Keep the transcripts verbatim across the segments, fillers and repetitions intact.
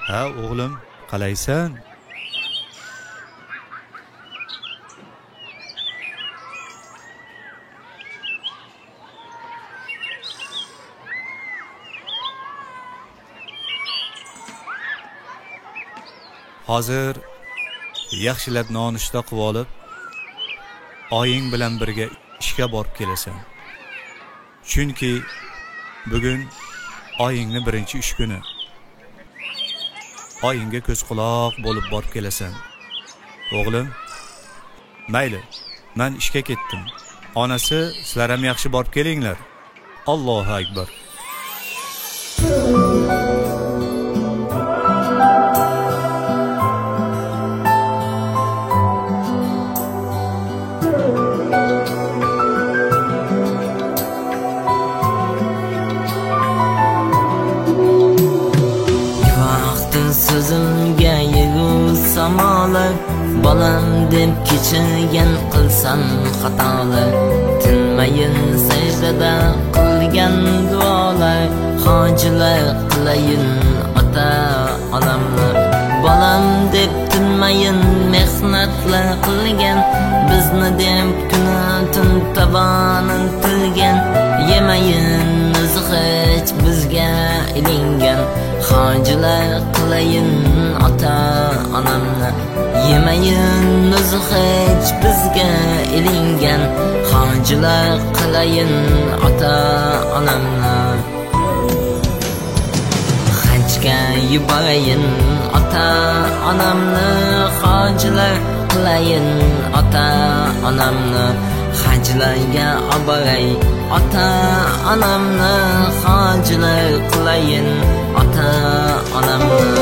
Ha o'g'lim, qalaysan? Hozir yaxshilab nonushta qilib olib, oying bilan birga ishga borib kelasan. Chunki bugun oyingning birinchi ish kuni. Oyingga ko'z quloq bo'lib borib kelasan. O'g'lim, mayli, men ishga ketdim. Onasi, sizlar ham yaxshi borib kelinglar. Allohu akbar. Sözümge yığıl samalı, balam deb kechirgan qilsan xatolar, tinmayin sajdada qilgan duolar, hojilar qilayin ota onamlar. Balam deb tinmayin mehnatlar qilgan, bizni deb kuni tun tabanin tilgan, yemayin o'zi hech bizga ilingan, hojilar qilayin ota onamni, yemayin o'zi hech bizga ilingan, hojilar qilayin ota onamni. Hajga yuborayin ota onamni, hojilar qilayin ota onamni, hajlarga oboray ota onamni, hojilar qilayin ota onamni.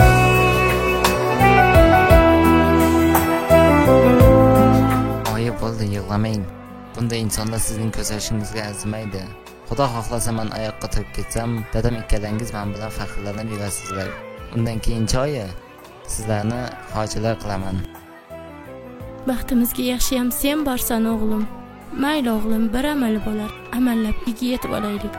Oyi bo'ldi, yig'lamang. Bunday insonlar sizning ko'z yoshingizga arzimaydi. Xudo xohlasa men oyoqqa turib ketsam, dadam ikkalangiz men bilan faxrlanib yurasizlar. Undan keyinchi oyi sizlarni hojilar qilaman. Baxtimizga yaxshiyam sen borsan o'g'lim. Mayli o'g'lim, bir amal bo'lar. Amallab uyga yetib olaylik.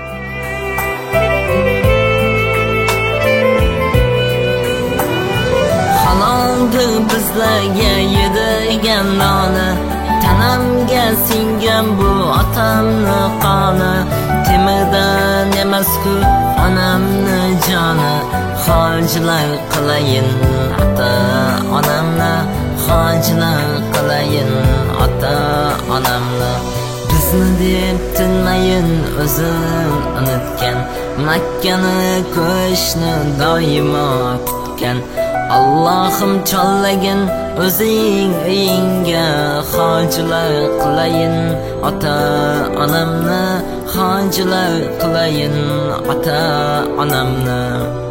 Haloldir bizlarga yedirgan noni, tanamga singan bu otamni qoni, temirdan emas-ku onamni joni, hojilar qilayin ota onamni, hojilar qilayin ota onamni. Bizni deb tinmayin o'zin unutgan, Makkani ko'rishni doimo kutgan, Allohim chollagin o'zing uyingga, hojilar qilayin ota onamni, hojilar qilayin ota onamni.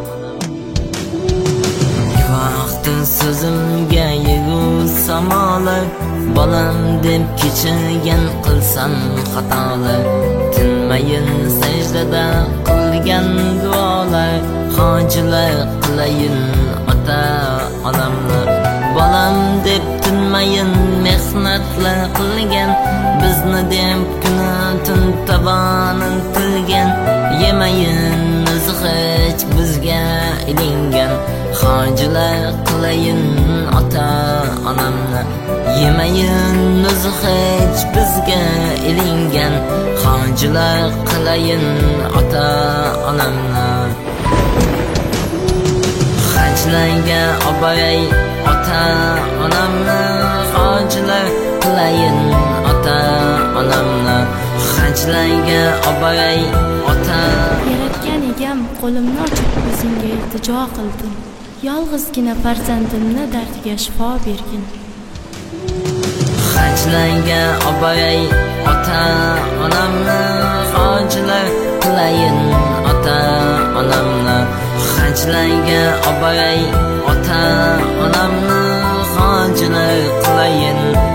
Vaqtin so'zimga yig'il samolar, balam deb kechirgan qilsan xatolar, tinmayin sajdada qilgan duolar, hojilar qilayin ota onamlar. Balam deb tinmayin mehnatlar qilgan, bizni deb kuni tun tabanin tilgan, yemayin o'zi hech bizga ilingan, hojilar qilayin ota onamni, yemayin o'zi hech bizga ilingan, hojilar qilayin ota onamni. Hajlarga oboray ota onamni, hojilar qilayin ota onamni, hajlarga oboray ota. Yaratgan egam qo'limni ochib o'zingga iltijo qildim. Yolg'izgina farzandimni dardiga shifo bergin. Hajlarga oboray ota onamni, hojilar qilayin ota onamni, hajlarga oboray ota onamni, hojilar qilayin